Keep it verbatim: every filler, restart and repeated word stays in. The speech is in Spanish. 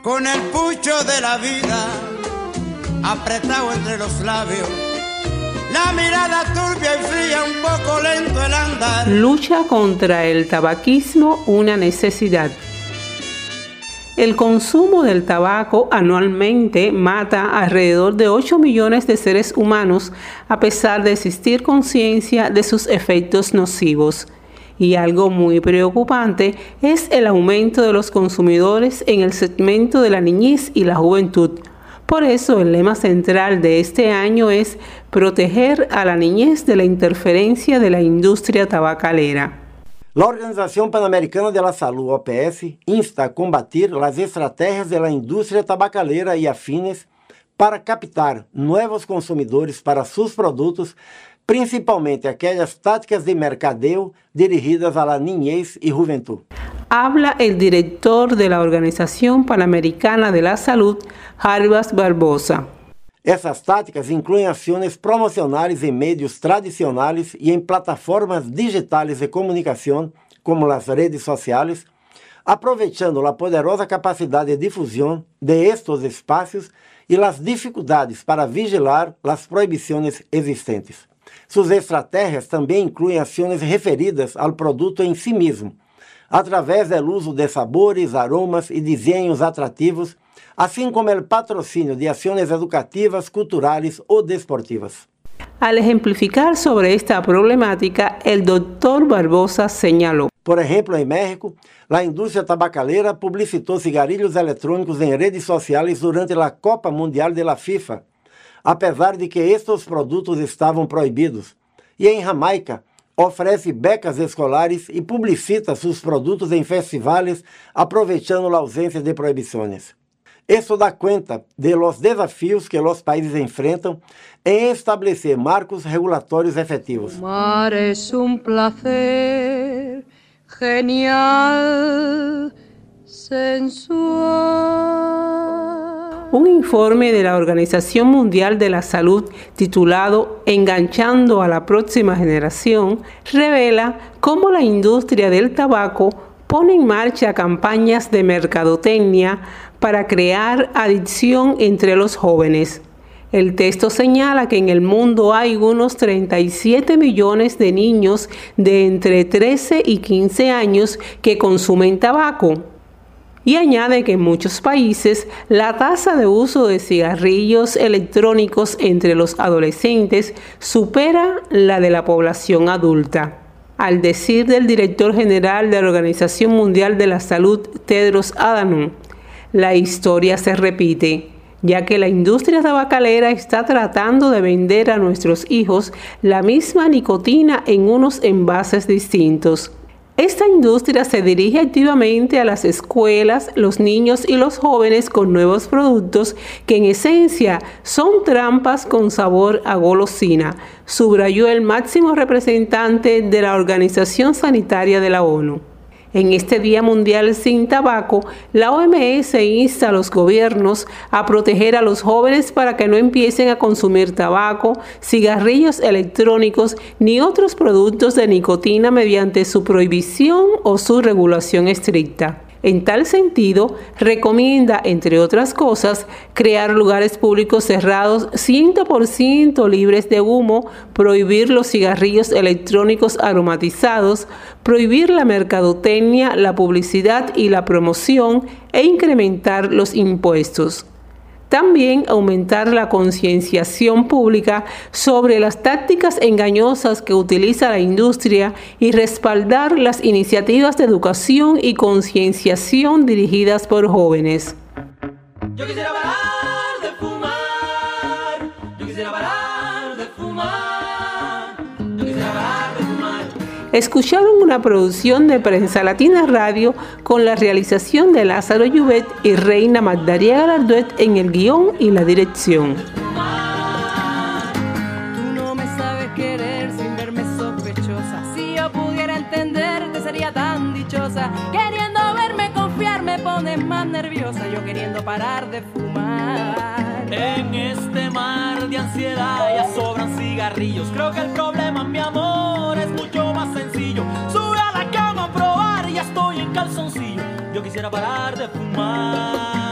con el pucho de la vida apretado entre los labios, la mirada turbia y fría, un poco lento el andar. Lucha contra el tabaquismo, una necesidad. El consumo del tabaco anualmente mata alrededor de ocho millones de seres humanos, a pesar de existir conciencia de sus efectos nocivos. Y algo muy preocupante es el aumento de los consumidores en el segmento de la niñez y la juventud. Por eso el lema central de este año es proteger a la niñez de la interferencia de la industria tabacalera. La Organización Panamericana de la Salud, O P S, insta a combatir las estrategias de la industria tabacalera y afines para captar nuevos consumidores para sus productos, principalmente aquellas tácticas de mercadeo dirigidas a la niñez y juventud. Habla el director de la Organización Panamericana de la Salud, Jarbas Barbosa. Essas táticas incluem ações promocionais em meios tradicionais e em plataformas digitais de comunicação, como as redes sociais, aproveitando a poderosa capacidade de difusão de estes espaços e as dificuldades para vigilar as proibições existentes. Suas estratégias também incluem ações referidas ao produto em si mesmo, através do uso de sabores, aromas e desenhos atrativos, assim como o patrocínio de ações educativas, culturais ou desportivas. Al ejemplificar sobre esta problemática, el doctor Barbosa señaló. Por ejemplo, em México, a indústria tabacalera publicitou cigarrillos eletrônicos em redes sociais durante a Copa Mundial de la FIFA, apesar de que estes produtos estavam proibidos. E em Jamaica, oferece becas escolares e publicita seus produtos em festivais, aproveitando a ausência de proibições. Isso dá conta de los desafios que os países enfrentam em estabelecer marcos regulatórios efetivos. Fumar es un placer genial, sensual. Un informe de la Organización Mundial de la Salud titulado Enganchando a la próxima generación revela cómo la industria del tabaco pone en marcha campañas de mercadotecnia para crear adicción entre los jóvenes. El texto señala que en el mundo hay unos treinta y siete millones de niños de entre trece y quince años que consumen tabaco. Y añade que en muchos países la tasa de uso de cigarrillos electrónicos entre los adolescentes supera la de la población adulta. Al decir del director general de la Organización Mundial de la Salud, Tedros Adhanom, la historia se repite, ya que la industria tabacalera está tratando de vender a nuestros hijos la misma nicotina en unos envases distintos. Esta industria se dirige activamente a las escuelas, los niños y los jóvenes con nuevos productos que en esencia son trampas con sabor a golosina, subrayó el máximo representante de la Organización Sanitaria de la ONU. En este Día Mundial sin Tabaco, la O M S insta a los gobiernos a proteger a los jóvenes para que no empiecen a consumir tabaco, cigarrillos electrónicos ni otros productos de nicotina mediante su prohibición o su regulación estricta. En tal sentido, recomienda, entre otras cosas, crear lugares públicos cerrados cien por ciento libres de humo, prohibir los cigarrillos electrónicos aromatizados, prohibir la mercadotecnia, la publicidad y la promoción e incrementar los impuestos. También aumentar la concienciación pública sobre las tácticas engañosas que utiliza la industria y respaldar las iniciativas de educación y concienciación dirigidas por jóvenes. Yo quisiera parar de fumar, yo quisiera parar de fumar, yo quisiera parar de fumar. Escucharon una producción de Prensa Latina Radio con la realización de Lázaro Llubet y Reina Magdalia Galarduet en el guión y la dirección. Tú no me sabes querer sin verme sospechosa. Si yo pudiera entenderte sería tan dichosa. Queriendo verme confiar me pones más nerviosa. Yo queriendo parar de fumar. En este mar de ansiedad ya sobran cigarrillos. Creo que el problema, mi amor, es mucho más sencillo. Sube a la cama a probar y ya estoy en calzoncillo. Yo quisiera parar de fumar.